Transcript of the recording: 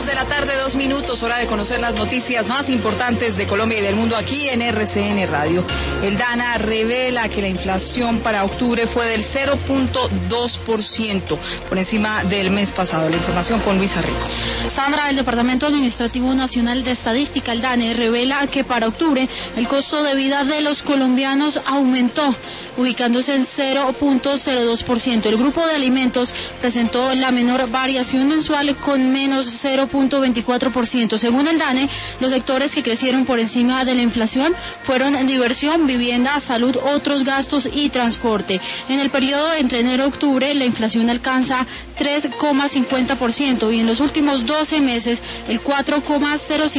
2:02 p.m, hora de conocer las noticias más importantes de Colombia y del mundo aquí en RCN Radio. El DANA revela que la inflación para octubre fue del 0.2%, por encima del mes pasado. La información con Luisa Rico. Sandra, el Departamento Administrativo Nacional de Estadística, el DANE, revela que para octubre el costo de vida de los colombianos aumentó, ubicándose en 0.02%. El grupo de alimentos presentó la menor variación mensual con menos 0.24%. Según el DANE, los sectores que crecieron por encima de la inflación fueron diversión, vivienda, salud, otros gastos y transporte. En el periodo entre enero y octubre, la inflación alcanza 3,50% y en los últimos 12 meses el 4,05%.